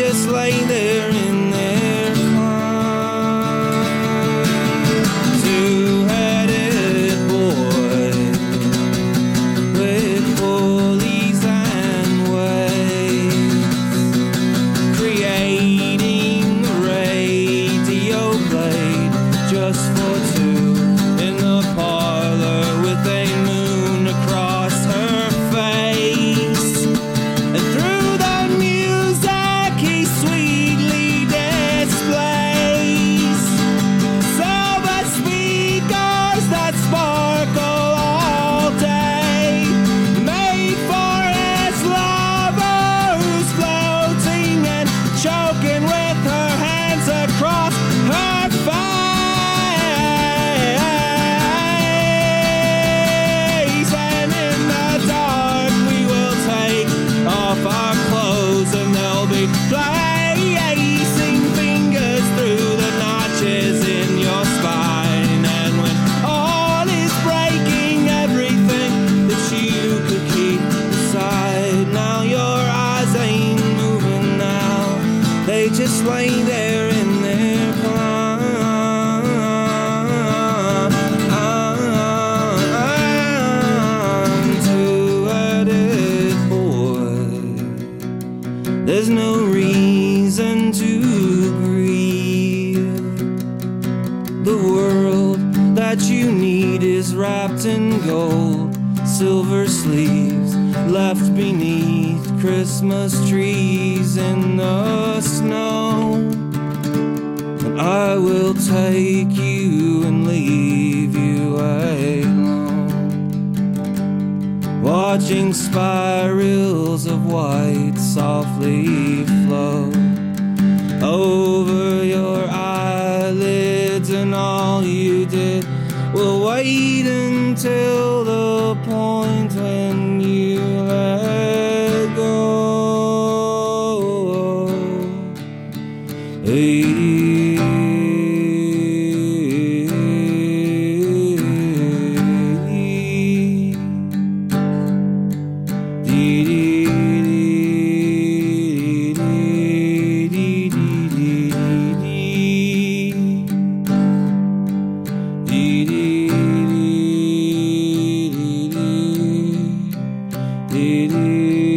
just lay there in their climb. Two-headed boy with pulleys and weights, creating a radio blade just for two in the parlor with a moon across her face. And through the music he sweetly displays silver speakers that sparkle all day, made for his lover who's floating and choking with her hands across her face. And in the dark we will take off our clothes and they'll be placing fingers through the notches in your spine. And when all is breaking, everything that you could keep inside, now your eyes ain't moving now, they just lay there in their climb. Two-headed boy, there's no reason to grieve. The world that you need is wrapped in gold, silver sleeves left beneath Christmas trees in the snow. And I will take you and leave you alone, watching spirals of white softly flow over your eyelids, and all you did will wait until the point when you let go. Dee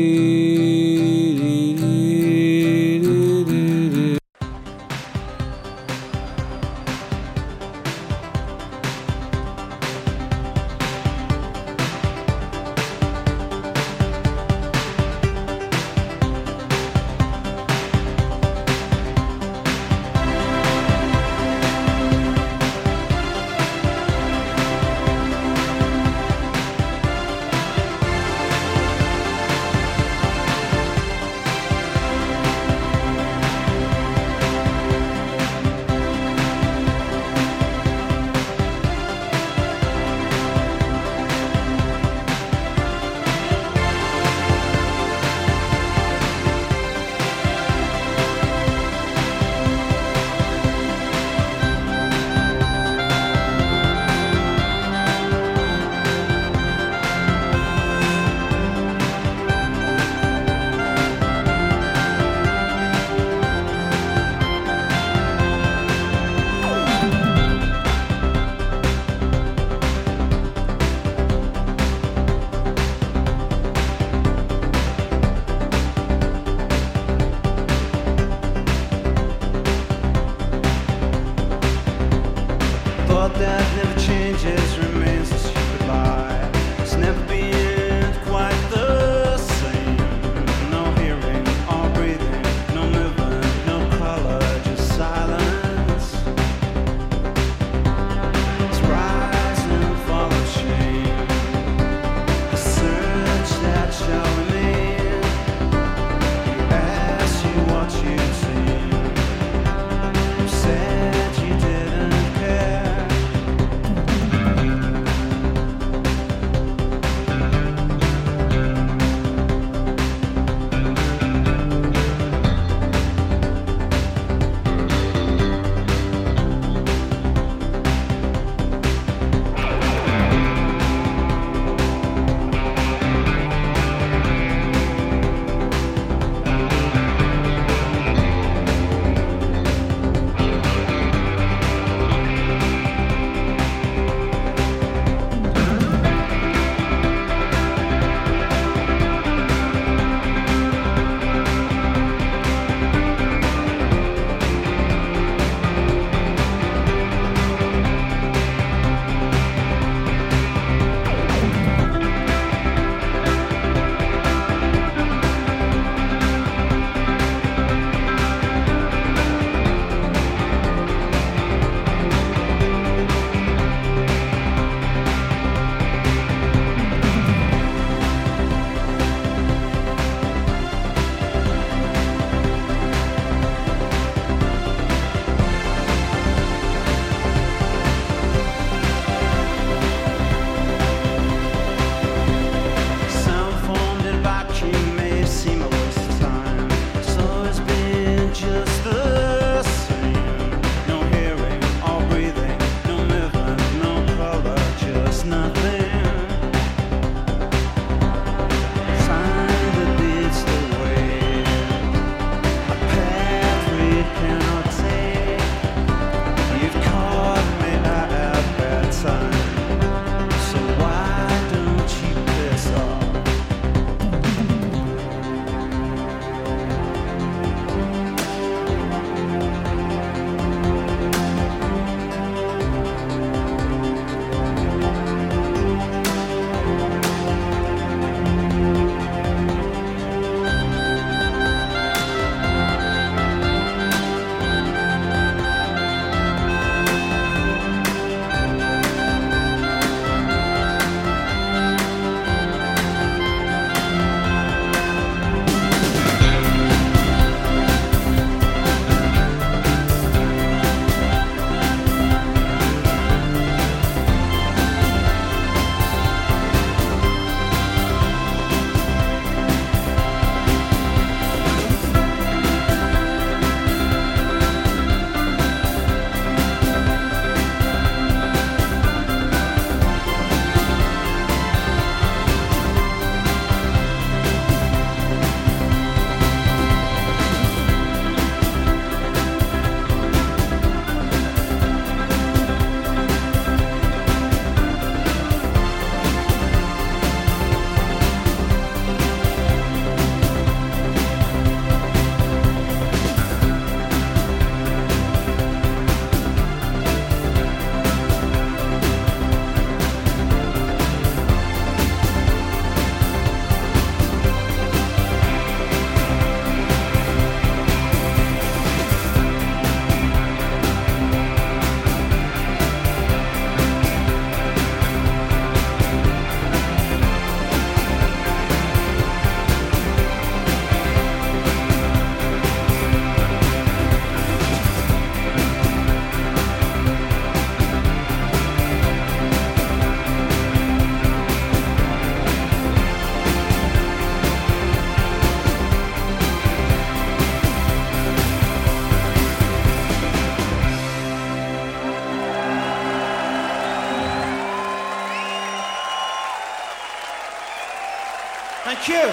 Thank you.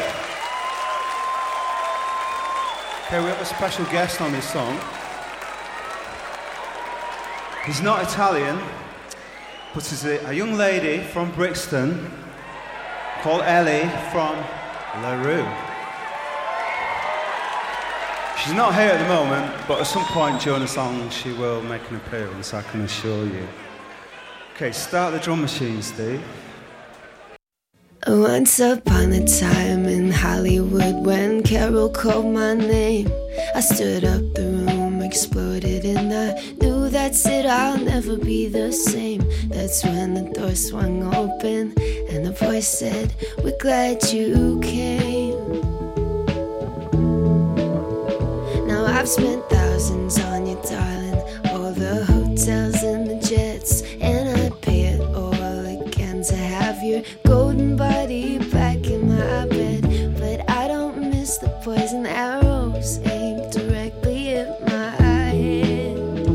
Okay, we have a special guest on this song. He's not Italian, but he's a young lady from Brixton called Ellie from LaRue. She's not here at the moment, but at some point during the song she will make an appearance, I can assure you. Okay, start the drum machine, Steve. Once upon a time in Hollywood, when Carol called my name, I stood up, the room exploded, and I knew that's it, I'll never be the same. That's when the door swung open and a voice said, "We're glad you came." Now I've spent thousands on you, darling, all the hotels and the jets, and I'd pay it all again to have your golden body back in my bed. But I don't miss the poison arrows aimed directly at my head.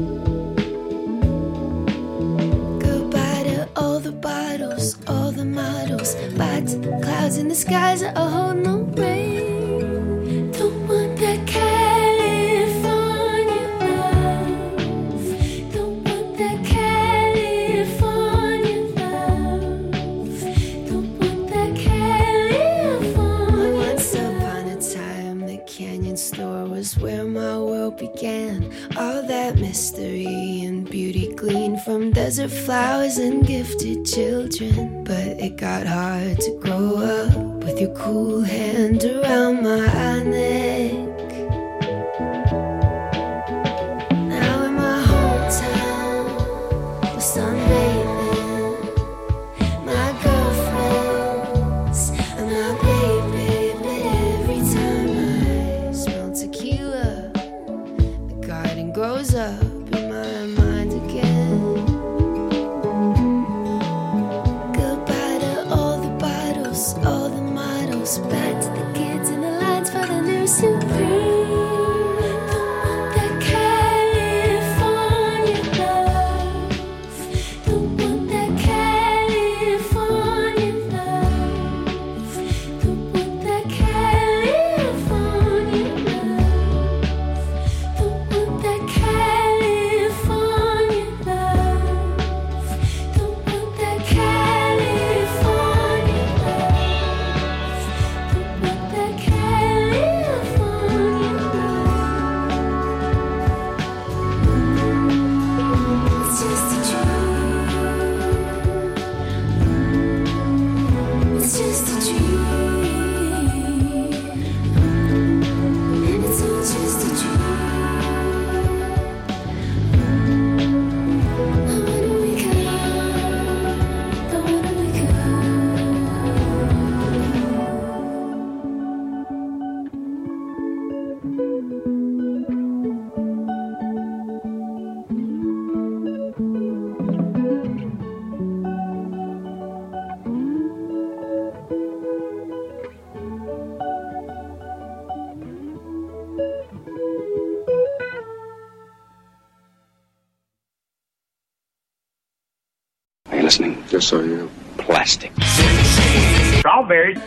Goodbye to all the bottles, all the models, bye to the clouds in the skies that hold no rain. Don't want that California love. Don't want that California love. Don't want that California. Once upon a time, the Canyon store was where my world began. All that mystery and beauty gleaned from desert flowers and gifted children. But it got hard to grow up with your cool hand around my neck. Now in my hometown, we're sunbathing. My girlfriends and my baby. But every time I smell tequila, the garden grows up in my mind again. Goodbye to all the bottles, all the models, back to the kids in the lines for the new Supreme. Don't want that California love. Don't want that California love. Don't want that California love. Don't want that California love. Don't want that California love. Don't want that California love. It's just a dream. It's just a dream. It's all just a dream. I wanna wake up. I wanna wake up. Are you listening? Just so you know. Plastic. Strawberries.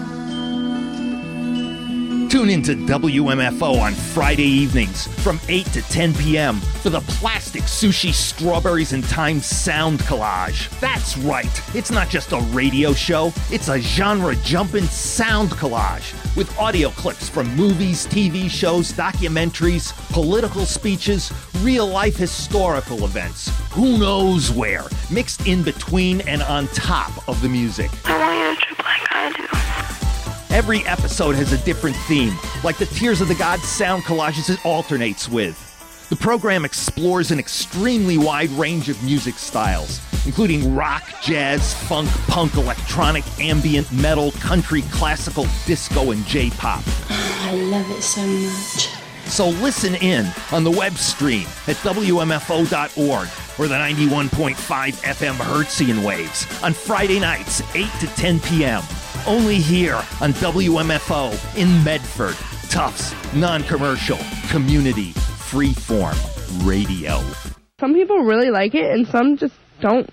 Tune into WMFO on Friday evenings from 8 to 10 p.m. for the Plastic Sushi Strawberries and Time Sound Collage. That's right, it's not just a radio show, it's a genre-jumping sound collage with audio clips from movies, TV shows, documentaries, political speeches, real-life historical events, who knows where, mixed in between and on top of the music. I want you to trip like I do. Every episode has a different theme, like the Tears of the Gods sound collages it alternates with. The program explores an extremely wide range of music styles, including rock, jazz, funk, punk, electronic, ambient, metal, country, classical, disco, and J-pop. I love it so much. So listen in on the web stream at WMFO.org or the 91.5 FM Hertzian waves on Friday nights, 8 to 10 p.m. Only here on WMFO in Medford. Tufts, non-commercial, community, freeform radio. Some people really like it and some just don't.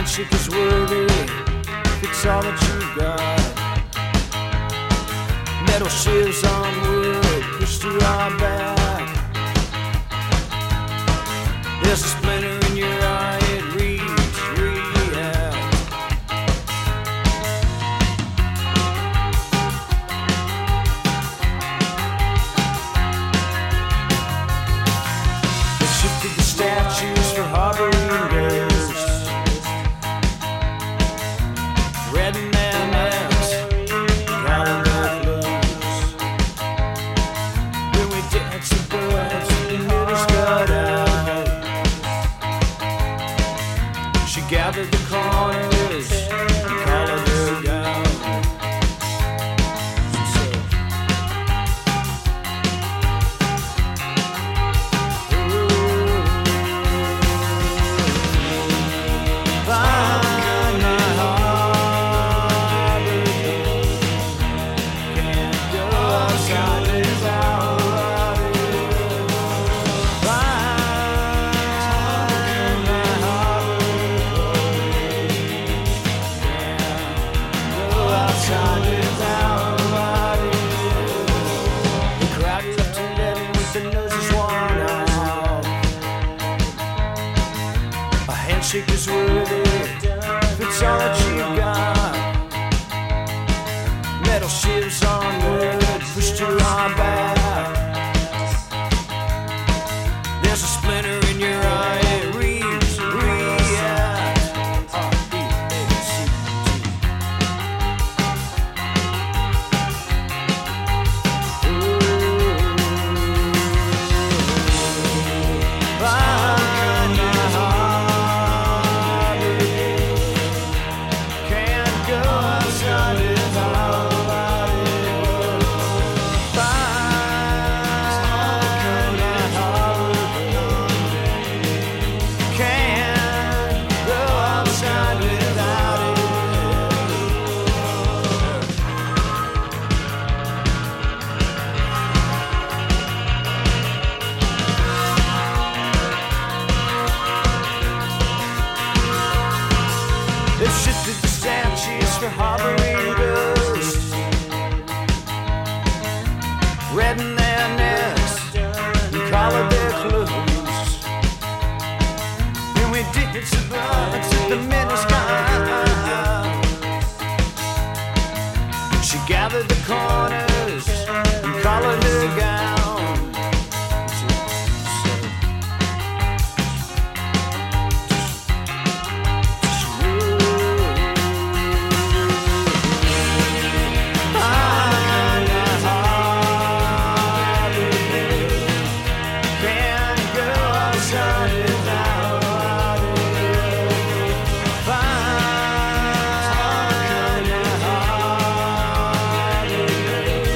handshake is worthy if it's all that you got. Metal shivs on wood pushed to our back. There's a splinter in your eye, it reads, react. They shifted the statues for harboring ghosts. Red and mayonnaise, out of their clothes. When we dance the birds, the middle's got out. She gathered the corners and collared her gown. Find my heart again. Can't go outside without you. Find my heart again. Can't go outside without you. The crowd left 11 with their noses worn out. A handshake is worthy if it's all that you got. Metal shivs on wood pushed to our back. There's a splinter in your eye, it reads, react. Find my heart again. Can't go outside without you. Find my heart again. Can't go outside without you. They've shifted the statues for harboring ghosts. Red in their nest and collared their clothes. And we did the birds at the minute sky. She gathered the corners and collared her gown. Find my heart again. Can't go outside without you. Find my heart again.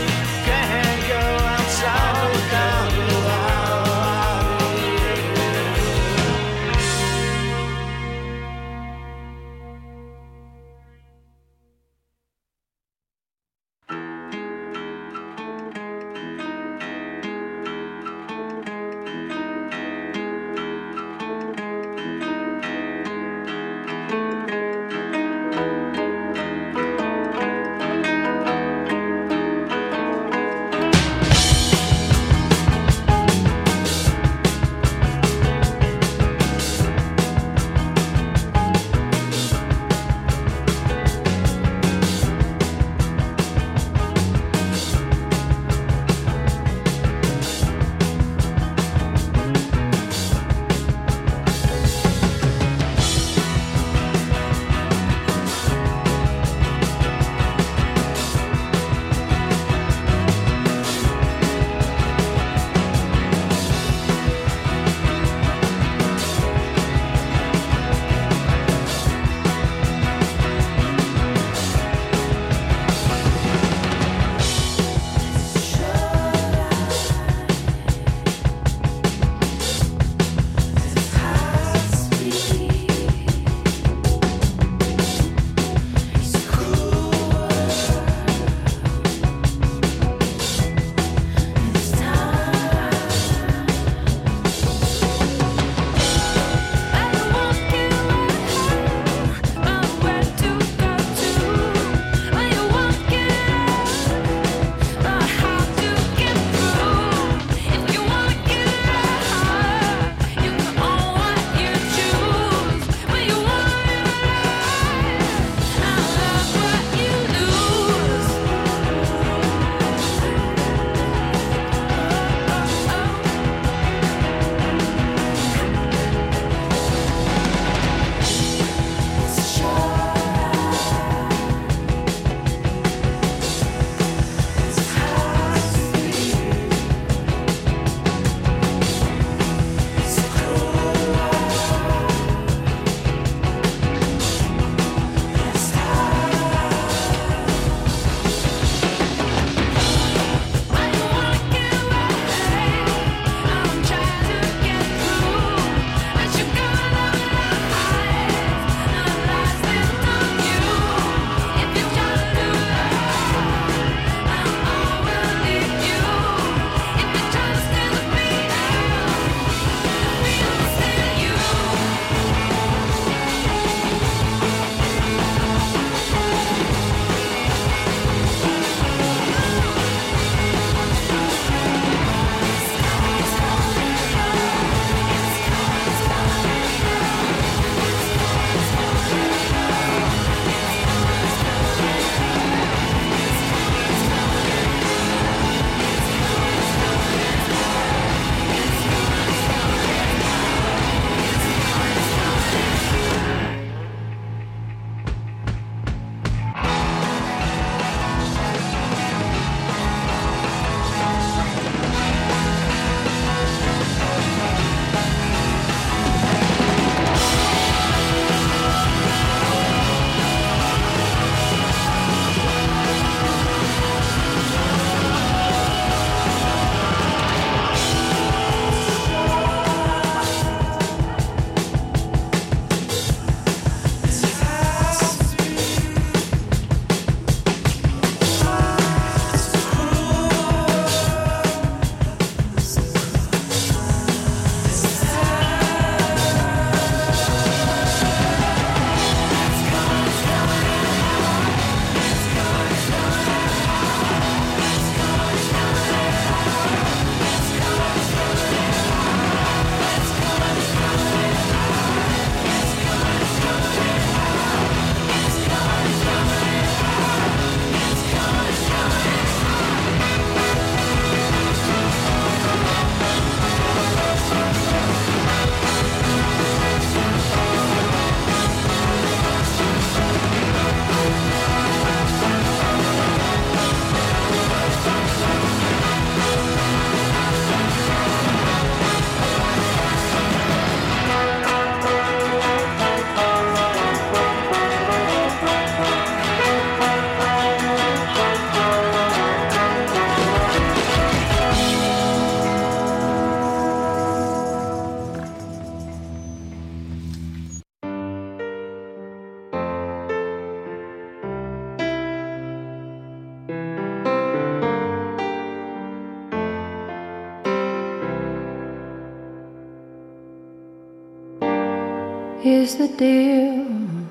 Here's the deal,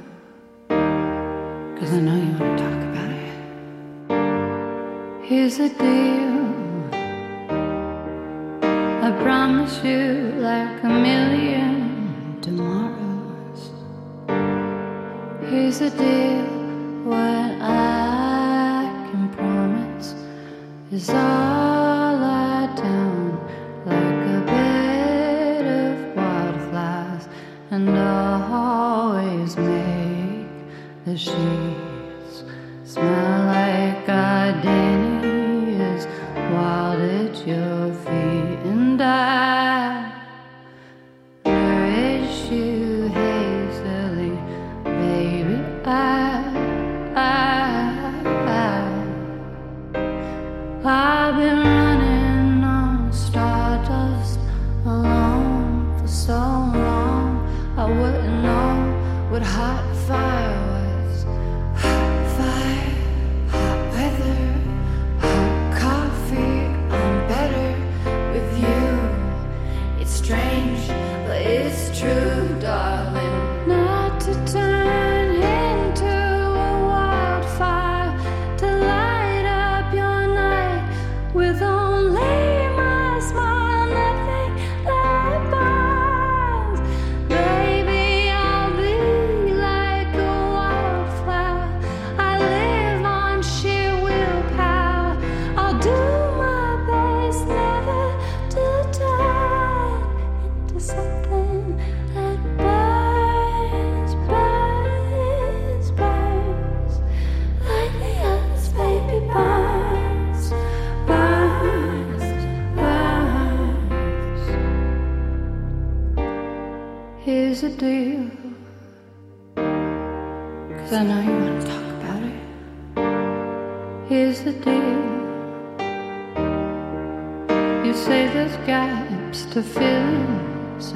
'cause I know you want to talk about it. Here's the deal, I promise you like a million tomorrows. Here's the deal, what I can promise is all lie down like a bed of wildflowers, and always make the sheets smell like gardenias wild at your feet, and I nourish you hazily, baby. I've been running on stardust alone for so long, I wouldn't know what hot fire was. Hot fire, hot weather, hot coffee, I'm better with you. It's strange, but it's true, darling. Not to turn into a wildfire, to light up your night with only my smile, nothing that burns. Baby, I'll be like a wildflower, I live on sheer willpower. I'll do my best never to turn into something that burns, burns, burns, like the others, baby, burns, burns, burns. Here's the deal, 'cause I know you want to talk about it. Here's the deal, you say there's gaps to fill in, so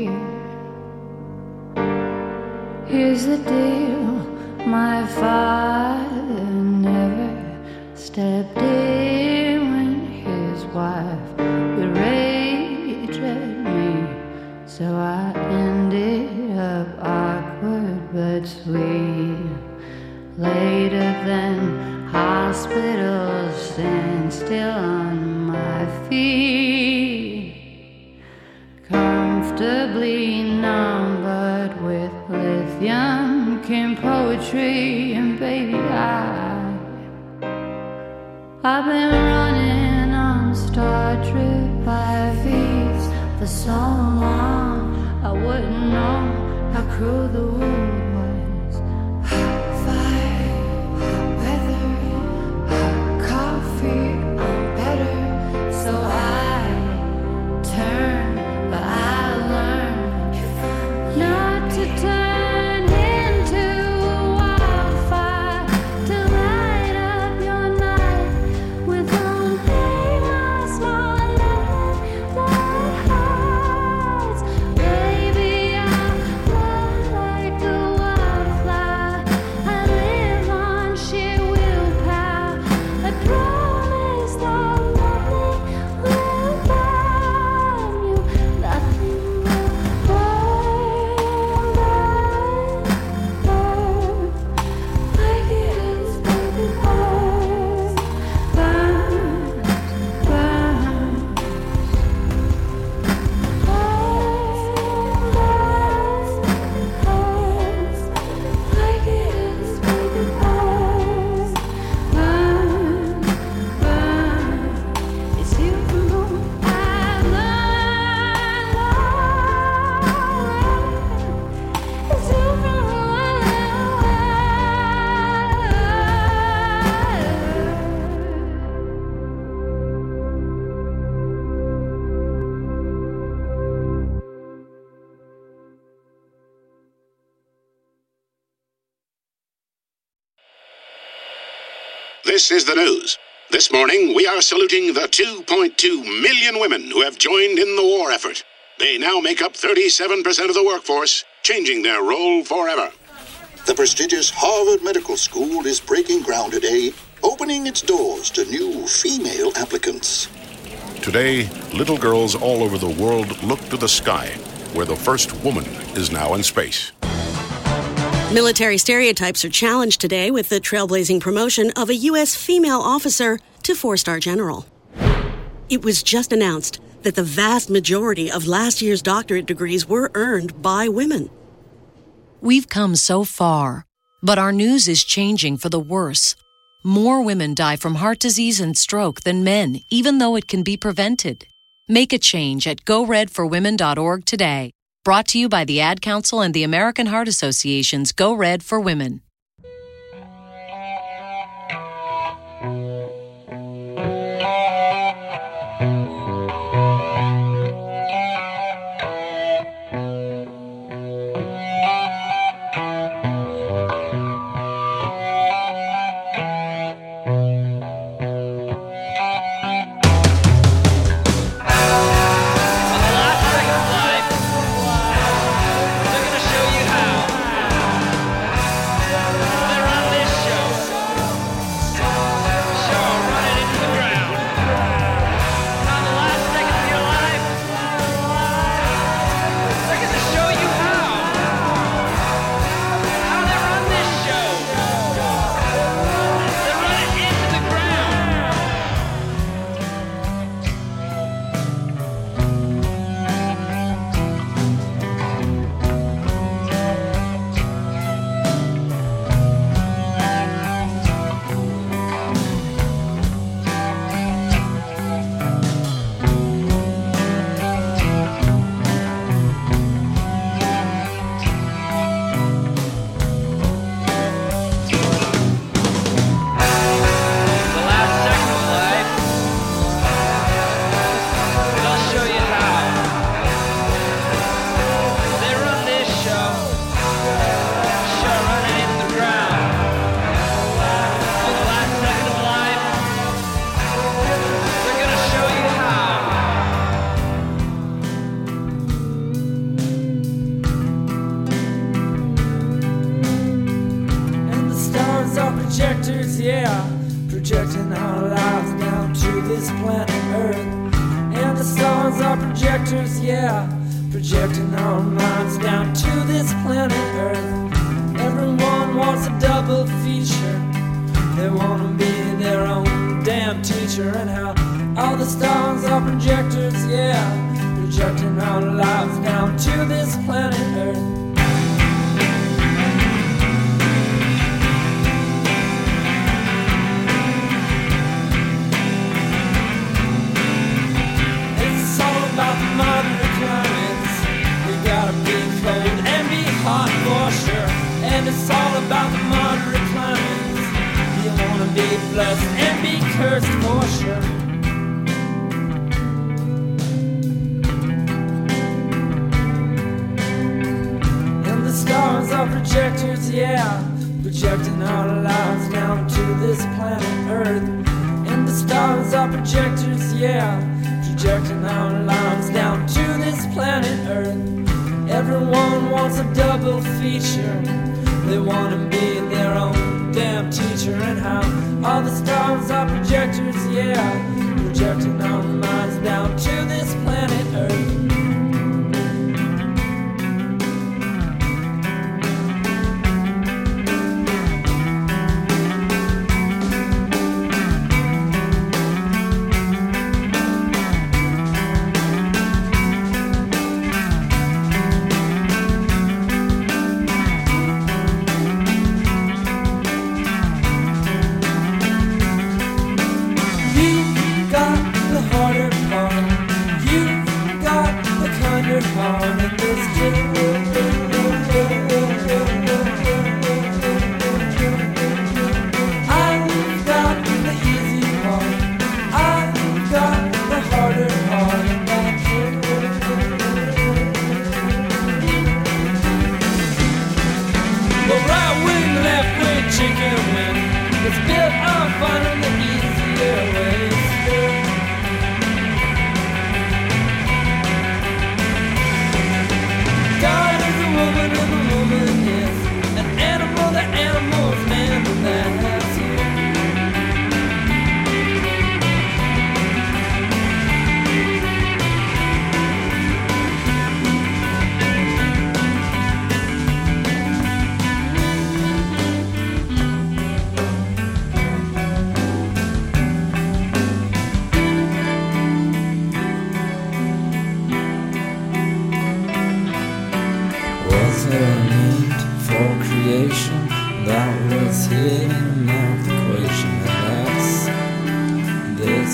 here's the deal, my father never stepped in when his wife would rage at me, so I ended up awkward but sweet. Later than hospitals, stand still on my feet, comfortably numbered with lithium came poetry, and baby, I've been running on Star Trek 5Es for so long, I wouldn't know how cruel the world was. Hot fire, hot weather, hot coffee, I'm better, so I turn, but I learn not to turn into a wildfire, to light up your night with only my small love that hurts. Baby, I'm like a wildflower, I live on sheer willpower. I promise that nothing will burn you, nothing will burn, like it is, baby, burns, burns, burns, burns, like it is, baby, burns, burns, burns. It's you from whom I've learned. It's you from whom I This is the news. This morning, we are saluting the 2.2 million women who have joined in the war effort. They now make up 37% of the workforce, changing their role forever. The prestigious Harvard Medical School is breaking ground today, opening its doors to new female applicants. Today, little girls all over the world look to the sky where the first woman is now in space. Military stereotypes are challenged today with the trailblazing promotion of a U.S. female officer to 4-star general. It was just announced that the vast majority of last year's doctorate degrees were earned by women. We've come so far, but our news is changing for the worse. More women die from heart disease and stroke than men, even though it can be prevented. Make a change at GoRedForWomen.org today. Brought to you by the Ad Council and the American Heart Association's Go Red for Women. Projecting our lives down to this planet Earth. And the stars are projectors, yeah, projecting our minds down to this planet Earth. Everyone wants a double feature. They want to be their own damn teacher. And how all the stars are projectors, yeah, projecting our lives down to this planet Earth. And it's all about the moderate climates. You wanna be blessed and be cursed for sure. And the stars are projectors, yeah, projecting our lives down to this planet Earth. And the stars are projectors, yeah, projecting our lives down to this planet Earth. Everyone wants a double feature. They want to be their own damn teacher. And how all the stars are projectors, yeah, projecting our minds down to this planet Earth. Got were meant for creation. That was hidden in a math equation. And that's this.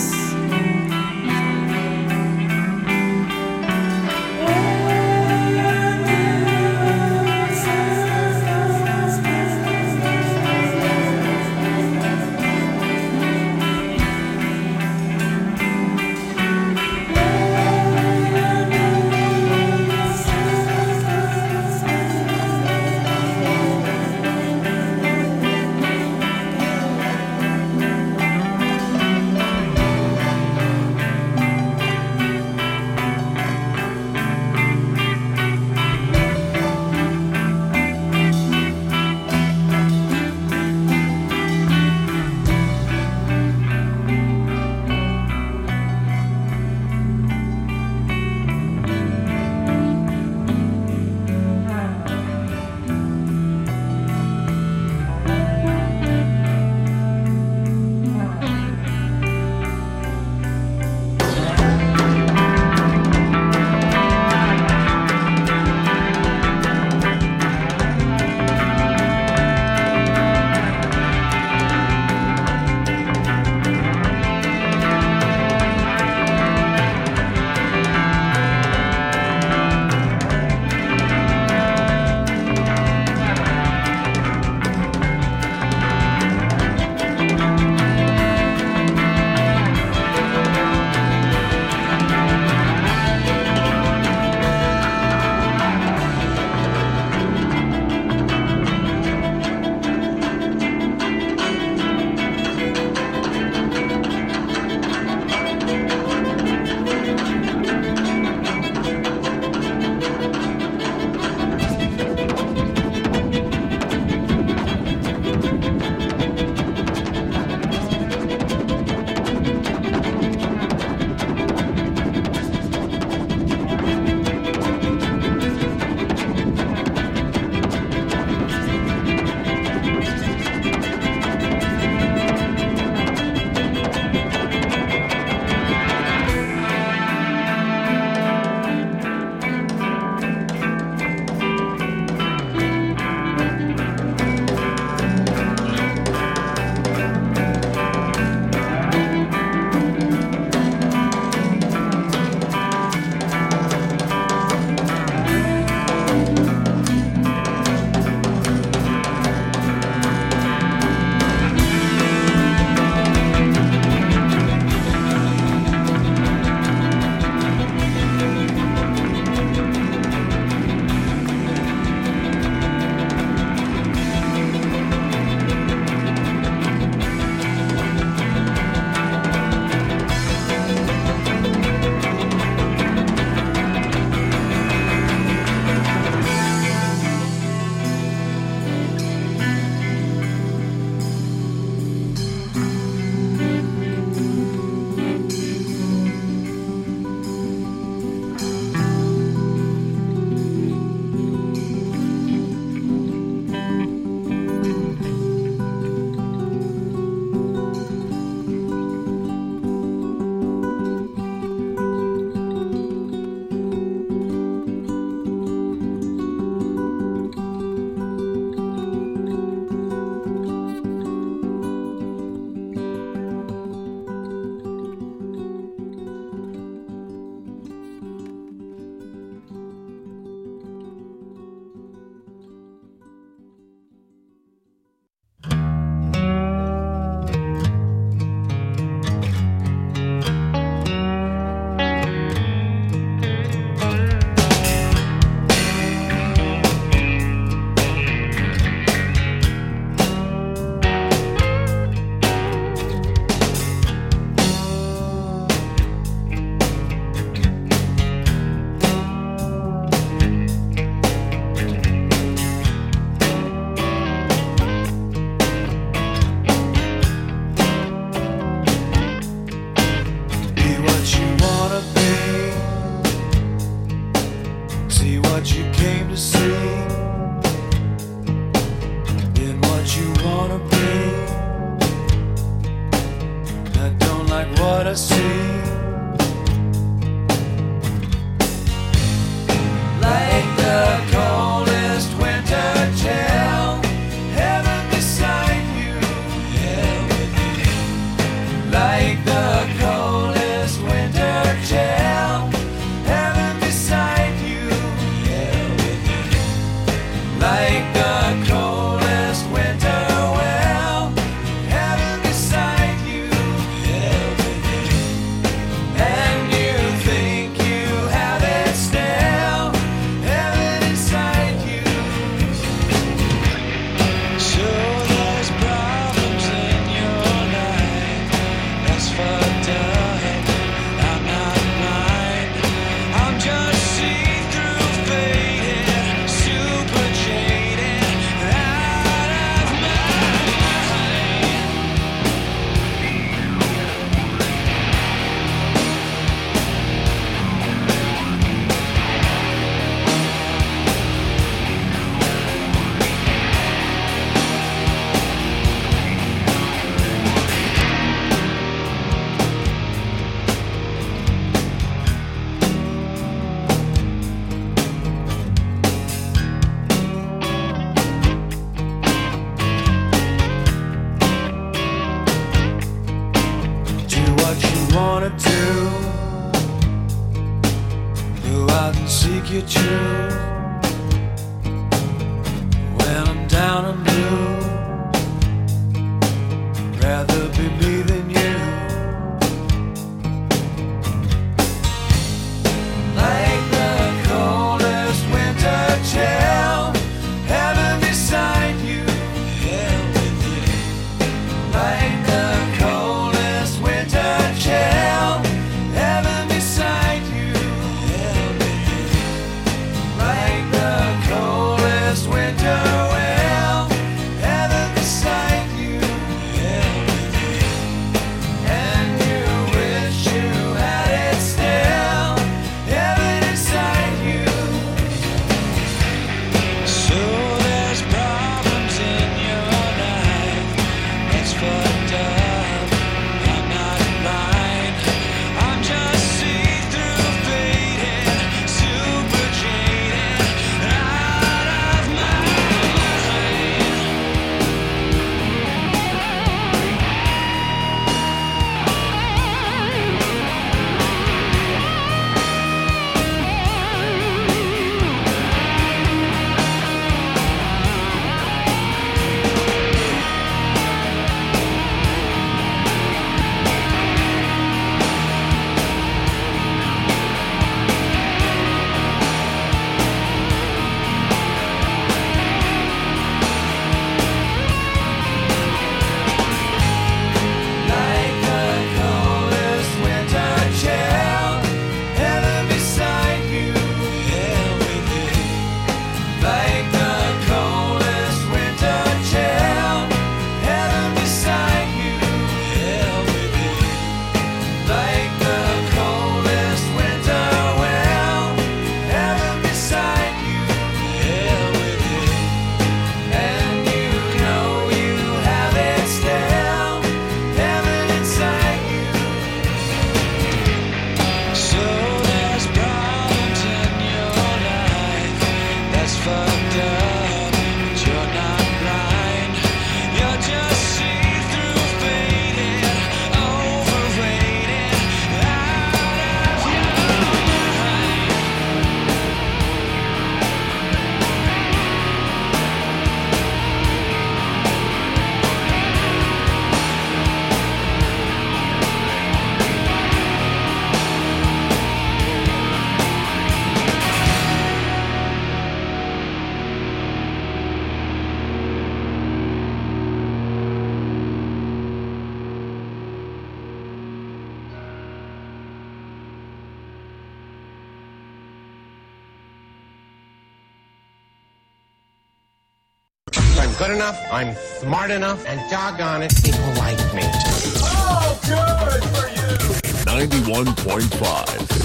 good enough, I'm smart enough, and doggone it, people like me. Oh, good for you! 91.5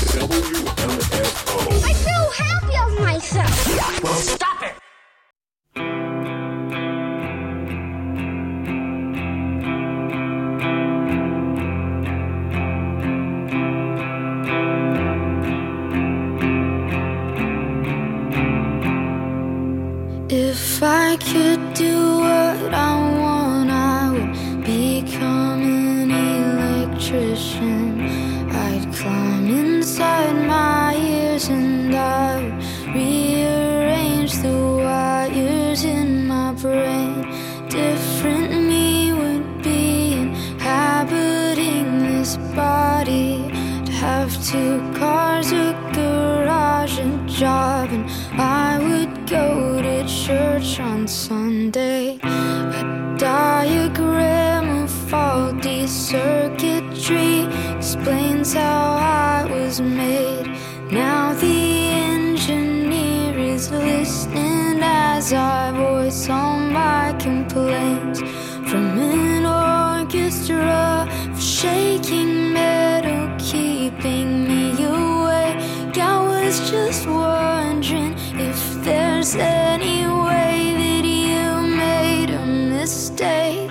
WMFO. I'm so happy of myself. Well, stop it! If I could do what I want, I would become an electrician. I'd climb inside my ears and I would rearrange the wires in my brain. Different me would be inhabiting this body. I'd have 2 cars, a garage, a job, and I would go to church on Sunday. A diagram of faulty circuitry explains how I was made. Now the engineer is listening as I voice all my complaints. From an orchestra of shaking metal keeping me awake, I was just wondering if there's any way that you made a mistake.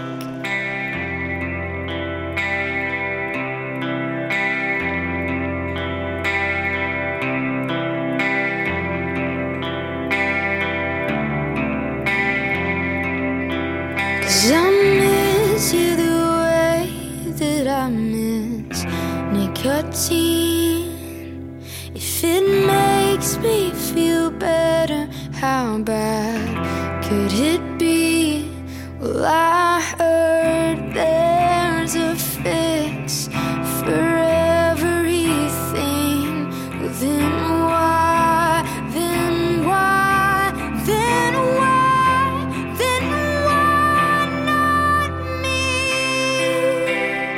Cause I miss you the way that I miss nicotine. If it makes me feel better, how bad could it be? Well, I heard there's a fix for everything. Well, then why, then why, then why, then why not me?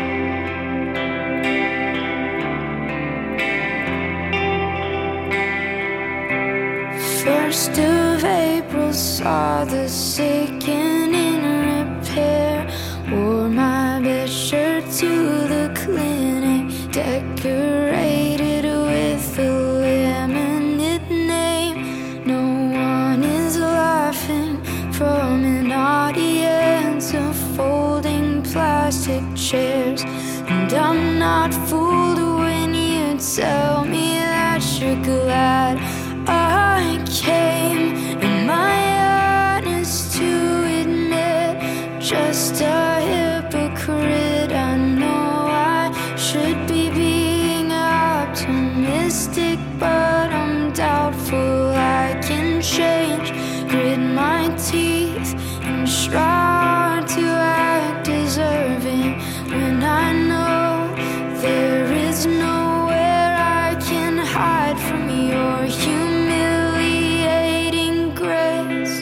First of April saw the sick and in repair. Wore my best shirt to the clinic, decorated with a laminate name. No one is laughing from an audience of folding plastic chairs. And I'm not fooled when you tell me that you're glad I came. Am I honest to admit, just a hypocrite? I know I should be being optimistic, but I'm doubtful I can change. Grit my teeth and try to act deserving when I know there is nowhere I can hide from your humiliating grace.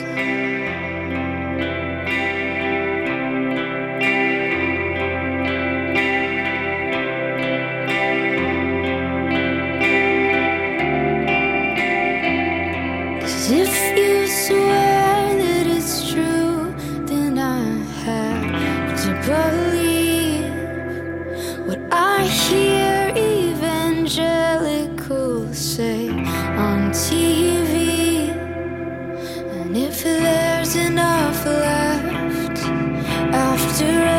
Cause if you swear that it's true, then I have to believe what I hear evangelicals say on TV. And if there's enough left after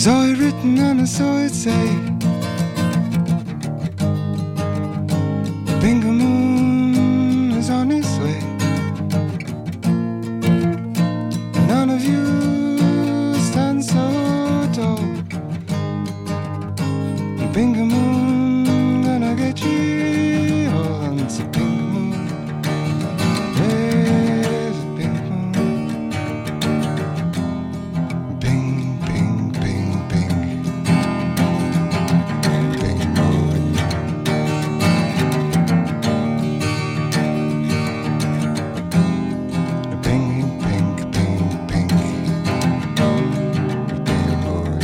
Saw it written and I saw it say, Bingo Moon is on its way. None of you stand so tall. Bingo Moon gonna get you all. It's a Bingo Moon. There's a Bingo Moon. Bing, bing, bing, bing. Bingo Moon. Bing, bing, bing, bing. Bingo Moon.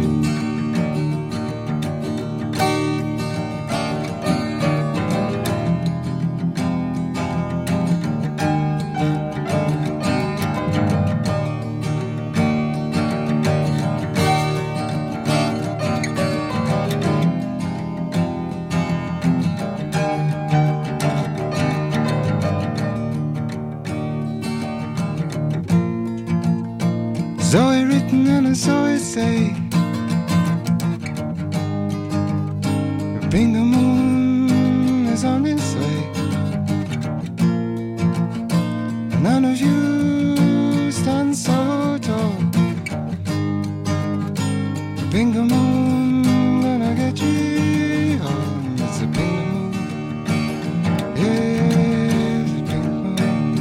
Saw it written and I saw it say, Bingo Moon is on its way. None of you stand so tall. Bingo Moon gonna get you home. It's a Bingo Moon. Yeah, it's a Bingo Moon.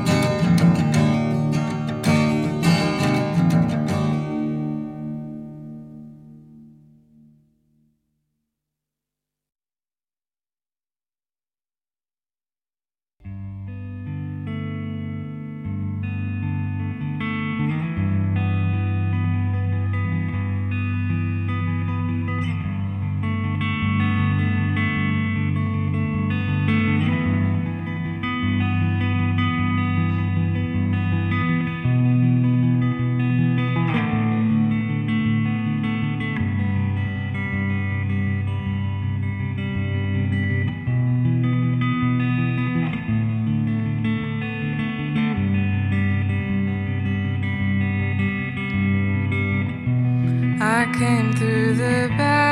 I came through the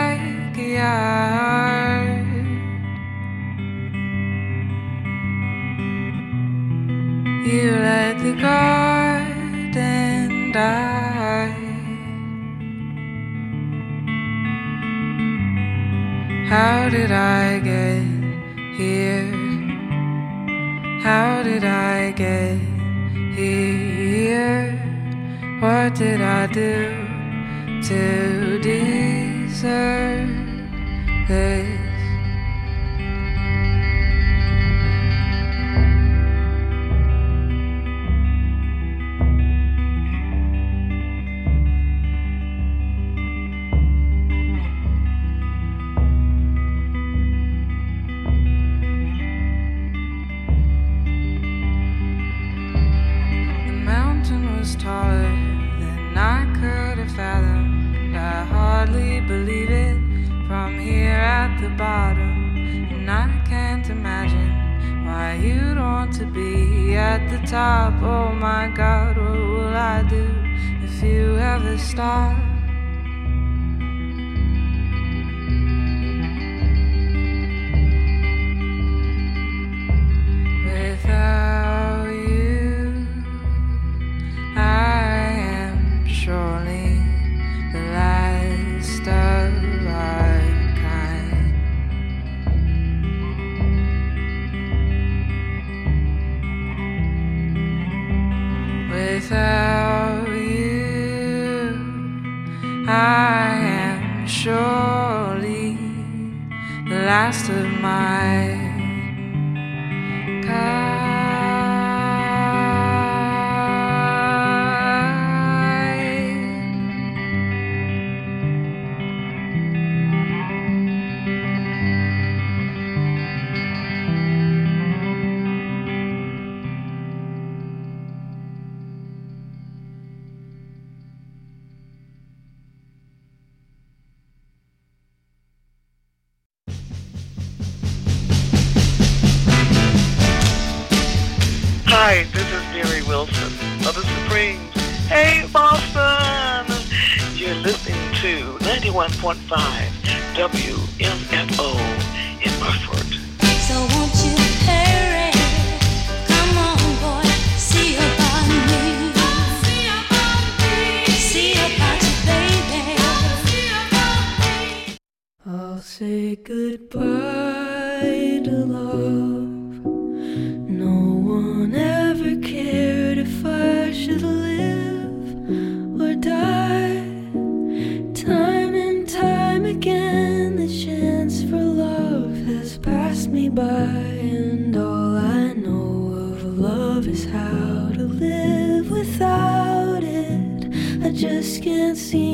backyard. You let the garden die. How did I get here? How did I get here? What did I do to deserve this? The mountain was taller than I could have fathomed. I hardly believe it from here at the bottom. And I can't imagine why you'd want to be at the top. Oh my God, what will I do if you ever stop? Without you, I am surely the last of our kind. Without you, I am surely the last of my kind. Hi, this is Mary Wilson of the Supremes. Hey, Boston! You're listening to to 91.5 WMFO in Bufford. So won't you hurry? Come on, boy, see about me. See about you, baby. I'll say goodbye to love. No one ever cared if I should live or die. Time and time again, the chance for love has passed me by, and all I know of love is how to live without it. I just can't seem